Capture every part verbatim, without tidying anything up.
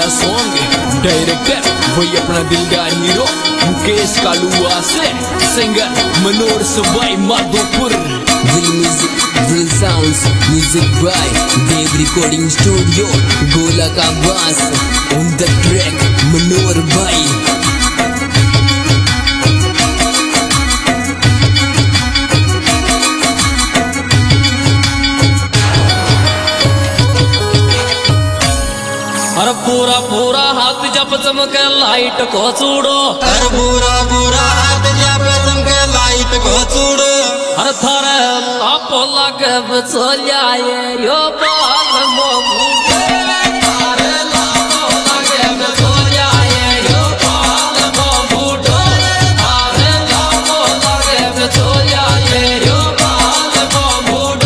नया song director वही अपना दिलदार हीरो मुकेश कालुआ से सिंगर मनोहर सबाई Madhopur. Will music, will sounds, music by Dev Recording Studio, Gola ka bass, on the track Manohar bhai। अरे पूरा पूरा हाथ जब चमके लाइट को चूड़ो, अरे पूरा पूरा हाथ जब चमके लाइट को चूड़ो। अरे थारे लापो लगे बचोलिया ये यो बाल मोबूटे, थारे लापो लगे बचोलिया ये यो बाल मोबूटे, थारे लापो लगे बचोलिया ये यो बाल मोबूटे।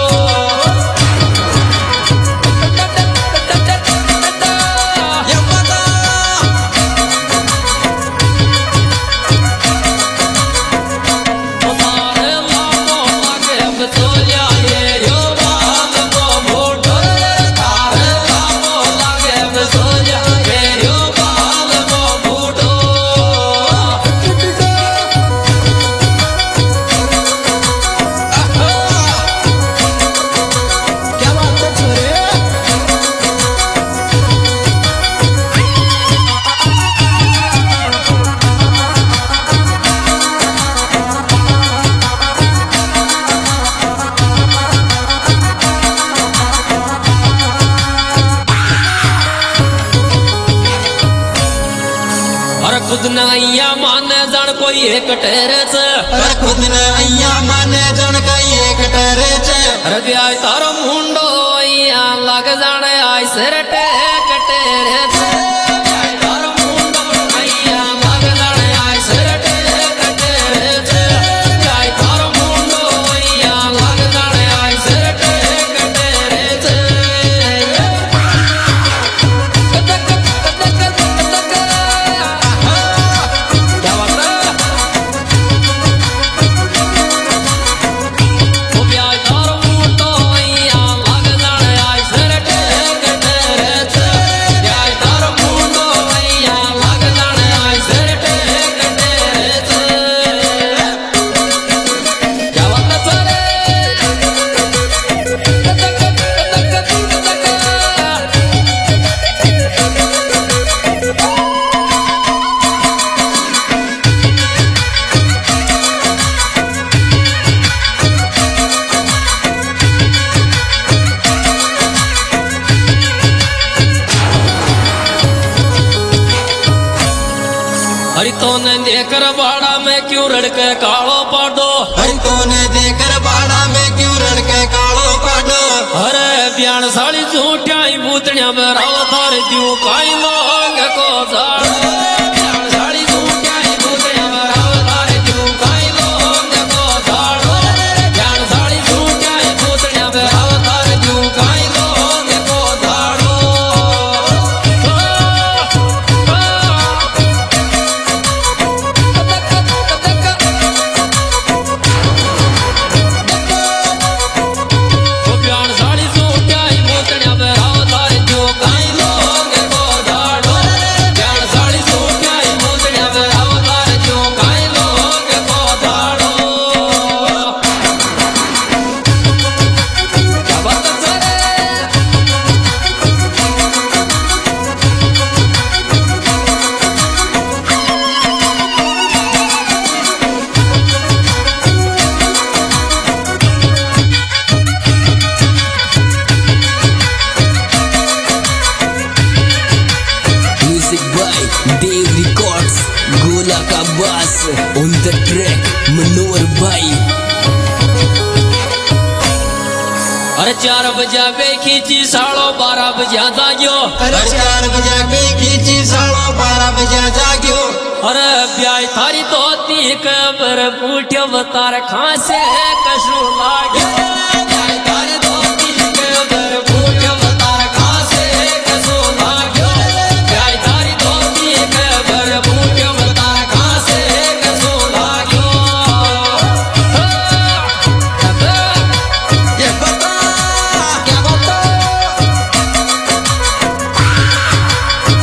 खुद न अइया माने जन कोई एक टेरे से, अरे खुद न अइया माने जन कोई एक टेरे से। अरे ब्याह तारो मुंडो अइया लग जाने आई सिर टेक टेरे से, ब्याह तारो मुंडो अइया लग जाने आई सिर टेक टेरे से, ब्याह तारो मुंडो अइया लग जाने आई सिर टेक टेरे से। हरि तोने देकर बाड़ा में क्यों रड़के कालो पाडो, हरि तोने देकर बाड़ा में क्यों रड़के कालो पाडो। अरे ब्यान साड़ी झूठियाई बूतनिया में राव थारे दियो काई लोग को जाड़ो, ब्यान साड़ी झूठियाई बूतनिया में राव थारे दियो काई लोग को जाड़ो, ब्यान साड़ी झूठियाई बूतनिया में राव थारे दियो काई लोग को जाड़ो। Dev Records, Gola ka bass, on the track Manohar bhai। अरे चार बजा पे खींची साड़ो बारह बजा जाग्यो, अरे चार बजा पे खींची साड़ो बारह बजा जाग्यो। अरे ब्याह थारी तो ती कबर पूठ्यो बतार खांसे कशु लाग्यो, ब्याह थारी तो ती कबर पूठ्यो बतार खांसे कशु लाग्यो, ब्याह थारी तो ती कबर पूठ्यो बतार खांसे कशु लाग्यो। ये बता क्या बता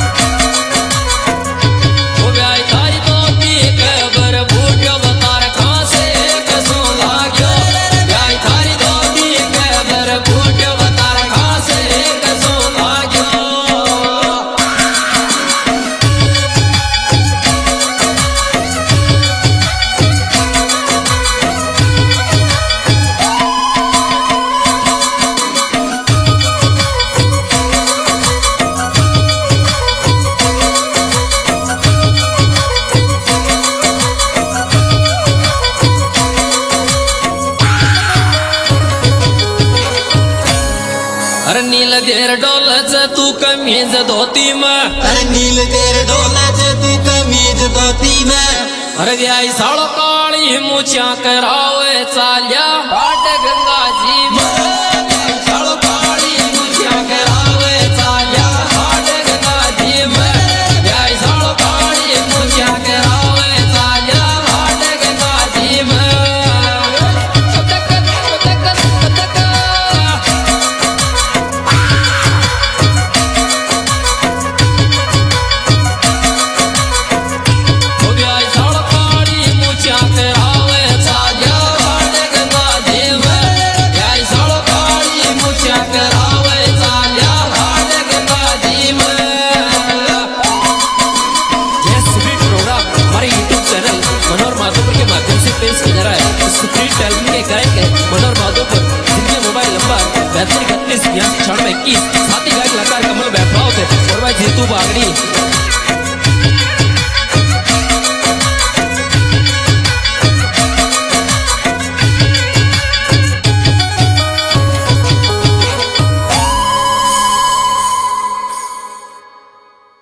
अरे नील देर डोलच तू कमीज धोती में, अरे नील देर डोलच तू कमीज धोती में। अरे व्याई साड़ो काली मुछिया करावे चालिया घाट गंगा जी में, साड़ो काली मुछिया करावे चालिया घाट गंगा जी में, व्याई साड़ो काली मुछिया करावे चालिया घाट गंगा जी में। मनोहर माधोपुर जिनके मोबाइल नंबर बहत्तर इकतीस छियासी छियानवे इक्कीस साथी गायक कलाकार कमल बैठवाओ थे और भाई जीतू बागड़ी।